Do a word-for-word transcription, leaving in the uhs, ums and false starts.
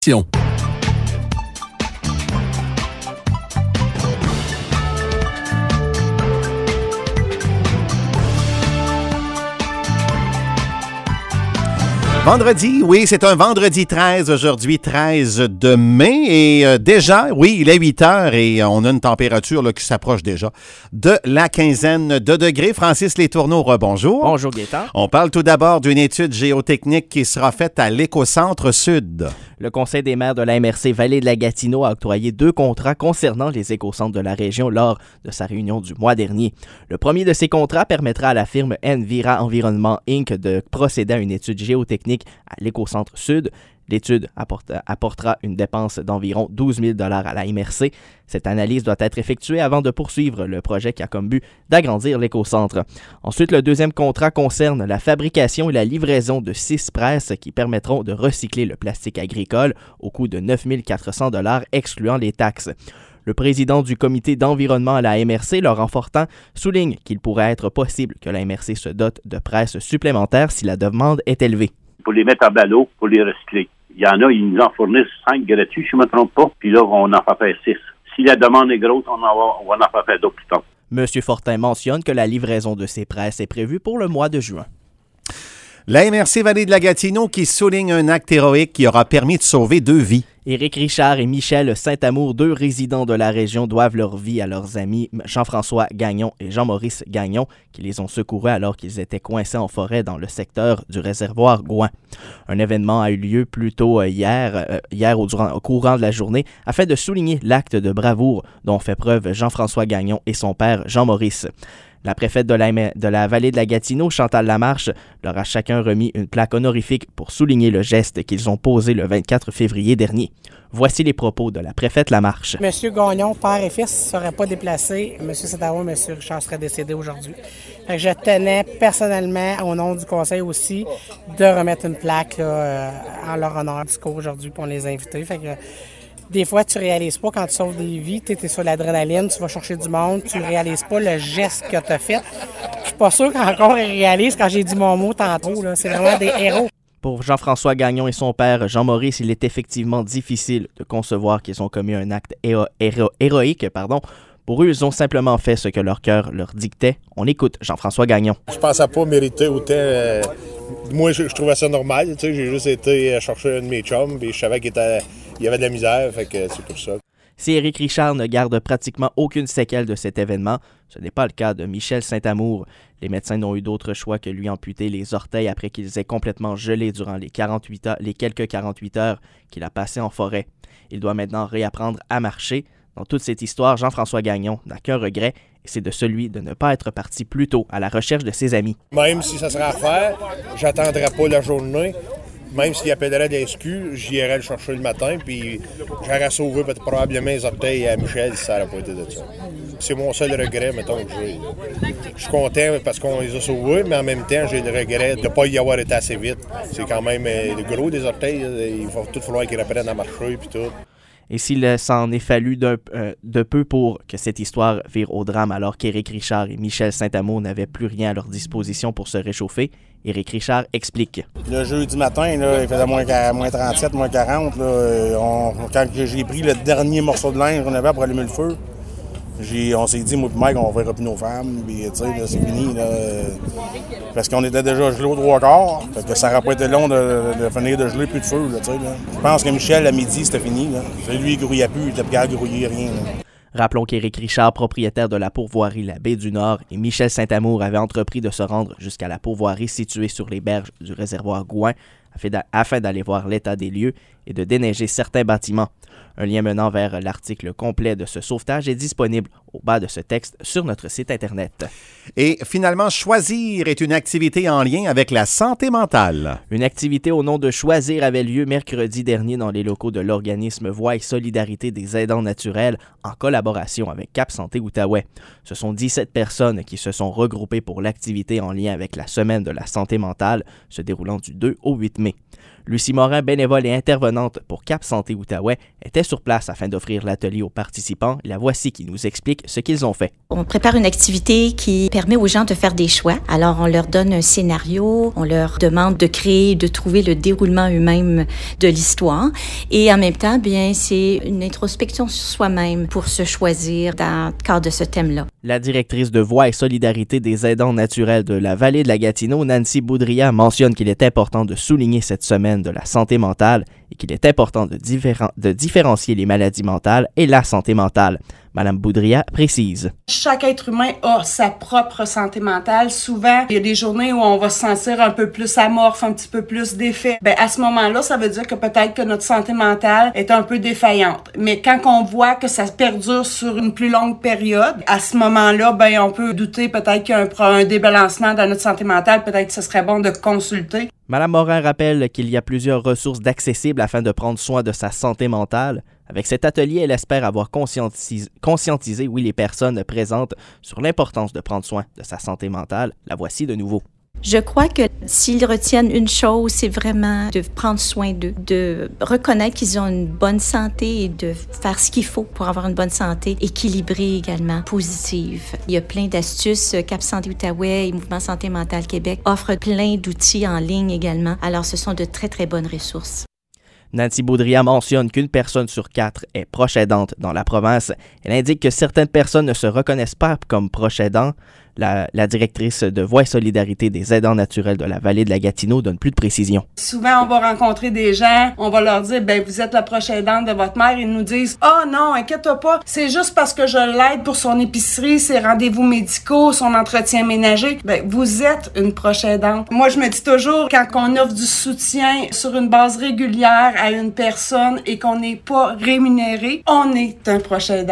Vendredi, oui, c'est un vendredi treize, aujourd'hui, treize de mai, et euh, déjà, oui, il est huit heures et on a une température là, qui s'approche déjà de la quinzaine de degrés. Francis Letourneau, rebonjour. Bonjour Gaétan. On parle tout d'abord d'une étude géotechnique qui sera faite à l'Écocentre Sud. Le Conseil des maires de la M R C Vallée de la Gatineau a octroyé deux contrats concernant les écocentres de la région lors de sa réunion du mois dernier. Le premier de ces contrats permettra à la firme Envira Environnement Incorporated de procéder à une étude géotechnique à l'Écocentre Sud. L'étude apporte, apportera une dépense d'environ douze mille dollars à la M R C. Cette analyse doit être effectuée avant de poursuivre le projet qui a comme but d'agrandir l'écocentre. Ensuite, le deuxième contrat concerne la fabrication et la livraison de six presses qui permettront de recycler le plastique agricole au coût de neuf mille quatre cents dollars excluant les taxes. Le président du comité d'environnement à la M R C, Laurent Fortin, souligne qu'il pourrait être possible que la M R C se dote de presses supplémentaires si la demande est élevée. Pour les mettre à ballot, pour les recycler. Il y en a, ils nous en fournissent cinq gratuits, si je ne me trompe pas, puis là, on en fait faire six. Si la demande est grosse, on, en va, on va en faire faire d'autres plus tard. M. Fortin mentionne que la livraison de ces presses est prévue pour le mois de juin. La M R C Vallée de la Gatineau qui souligne un acte héroïque qui aura permis de sauver deux vies. Éric Richard et Michel Saint-Amour, deux résidents de la région, doivent leur vie à leurs amis Jean-François Gagnon et Jean-Maurice Gagnon, qui les ont secourus alors qu'ils étaient coincés en forêt dans le secteur du réservoir Gouin. Un événement a eu lieu plus tôt hier, euh, hier au, durant, au courant de la journée, afin de souligner l'acte de bravoure dont fait preuve Jean-François Gagnon et son père Jean-Maurice. La préfète de la, de la Vallée de la Gatineau, Chantal Lamarche, leur a chacun remis une plaque honorifique pour souligner le geste qu'ils ont posé le vingt-quatre février dernier. Voici les propos de la préfète Lamarche. Monsieur Gagnon, père et fils, ne seraient pas déplacés. Monsieur Saint-Amour, Monsieur Richard seraient décédés aujourd'hui. Fait que je tenais personnellement, au nom du conseil aussi, de remettre une plaque là, en leur honneur du cours aujourd'hui pour les inviter. Fait que des fois, tu réalises pas quand tu sauves des vies, tu es sur l'adrénaline, tu vas chercher du monde, tu réalises pas le geste que tu as fait. Je suis pas sûr qu'encore ils réalisent quand j'ai dit mon mot tantôt. Là. C'est vraiment des héros. Pour Jean-François Gagnon et son père Jean-Maurice, il est effectivement difficile de concevoir qu'ils ont commis un acte héro- héro- héroïque. Pardon. Pour eux, ils ont simplement fait ce que leur cœur leur dictait. On écoute Jean-François Gagnon. Je pensais pas mériter autant. Euh, moi, je, je trouvais ça normal. Tu sais, j'ai juste été chercher un de mes chums et je savais qu'il était, il y avait de la misère, fait que c'est pour ça. Si Éric Richard ne garde pratiquement aucune séquelle de cet événement, ce n'est pas le cas de Michel Saint-Amour. Les médecins n'ont eu d'autre choix que lui amputer les orteils après qu'ils aient complètement gelé durant les, quarante-huit heures, les quelques quarante-huit heures qu'il a passées en forêt. Il doit maintenant réapprendre à marcher. Dans toute cette histoire, Jean-François Gagnon n'a qu'un regret, et c'est de celui de ne pas être parti plus tôt à la recherche de ses amis. Même si ça serait à faire, j'attendrais pas la journée. Même s'il appellerait des S Q, j'irais le chercher le matin, puis j'aurais sauvé peut-être probablement les orteils à Michel si ça n'aurait pas été de ça. C'est mon seul regret, mettons, que j'ai. Je suis content parce qu'on les a sauvés, mais en même temps, j'ai le regret de ne pas y avoir été assez vite. C'est quand même gros, des orteils. Il va tout falloir qu'ils reprennent à marcher, puis tout. Et s'il s'en est fallu d'un, euh, de peu pour que cette histoire vire au drame alors qu'Éric Richard et Michel Saint-Amour n'avaient plus rien à leur disposition pour se réchauffer, Éric Richard explique. Le jeudi matin, là, il faisait moins, moins trente-sept, moins quarante. Là, on, quand j'ai pris le dernier morceau de linge qu'on avait pour allumer le feu, j'ai, on s'est dit, moi et Mike, on verra plus nos femmes, puis tu sais, là, c'est fini. Là, parce qu'on était déjà gelé aux trois quarts, fait que ça n'aurait pas été long de, de, de finir de geler plus de feu. Là, tu sais, là. Je pense que Michel, à midi, c'était fini. Là. Lui, il grouillait plus, il était plus capable de grouiller rien. Là. Rappelons qu'Éric Richard, propriétaire de la pourvoirie La Baie du Nord, et Michel Saint-Amour avaient entrepris de se rendre jusqu'à la pourvoirie située sur les berges du réservoir Gouin afin d'aller voir l'état des lieux et de déneiger certains bâtiments. Un lien menant vers l'article complet de ce sauvetage est disponible au bas de ce texte sur notre site Internet. Et finalement, Choisir est une activité en lien avec la santé mentale. Une activité au nom de Choisir avait lieu mercredi dernier dans les locaux de l'organisme Voix et Solidarité des aidants naturels en collaboration avec Cap Santé Outaouais. Ce sont dix-sept personnes qui se sont regroupées pour l'activité en lien avec la Semaine de la santé mentale se déroulant du deux au huit mai. Lucie Morin, bénévole et intervenante pour Cap Santé Outaouais, était sur place afin d'offrir l'atelier aux participants. La voici qui nous explique ce qu'ils ont fait. On prépare une activité qui permet aux gens de faire des choix. Alors, on leur donne un scénario, on leur demande de créer, de trouver le déroulement eux-mêmes de l'histoire. Et en même temps, bien, c'est une introspection sur soi-même pour se choisir dans le cadre de ce thème-là. La directrice de Voix et Solidarité des aidants naturels de la vallée de la Gatineau, Nancy Boudria, mentionne qu'il est important de souligner cette semaine de la santé mentale et qu'il est important de, différen- de différencier les maladies mentales et la santé mentale. Madame Boudria précise. Chaque être humain a sa propre santé mentale. Souvent, il y a des journées où on va se sentir un peu plus amorphe, un petit peu plus défait. Ben, à ce moment-là, ça veut dire que peut-être que notre santé mentale est un peu défaillante. Mais quand on voit que ça perdure sur une plus longue période, à ce moment-là, ben, on peut douter peut-être qu'il y a un, un débalancement dans notre santé mentale. Peut-être que ce serait bon de consulter. Madame Morin rappelle qu'il y a plusieurs ressources d'accessibles afin de prendre soin de sa santé mentale. Avec cet atelier, elle espère avoir conscientisé, conscientisé oui, les personnes présentes sur l'importance de prendre soin de sa santé mentale. La voici de nouveau. Je crois que s'ils retiennent une chose, c'est vraiment de prendre soin d'eux, de reconnaître qu'ils ont une bonne santé et de faire ce qu'il faut pour avoir une bonne santé, équilibrée également, positive. Il y a plein d'astuces. Cap Santé Outaouais et Mouvement Santé Mentale Québec offrent plein d'outils en ligne également. Alors, ce sont de très, très bonnes ressources. Nancy Boudria mentionne qu'une personne sur quatre est proche aidante dans la province. Elle indique que certaines personnes ne se reconnaissent pas comme proches aidants. La, la directrice de Voix et Solidarité des aidants naturels de la vallée de la Gatineau donne plus de précisions. Souvent, on va rencontrer des gens, on va leur dire, ben vous êtes la proche aidante de votre mère. Ils nous disent, ah oh, non, inquiète-toi pas, c'est juste parce que je l'aide pour son épicerie, ses rendez-vous médicaux, son entretien ménager. Ben vous êtes une proche aidante. Moi, je me dis toujours, quand on offre du soutien sur une base régulière à une personne et qu'on n'est pas rémunéré, on est un proche aidant.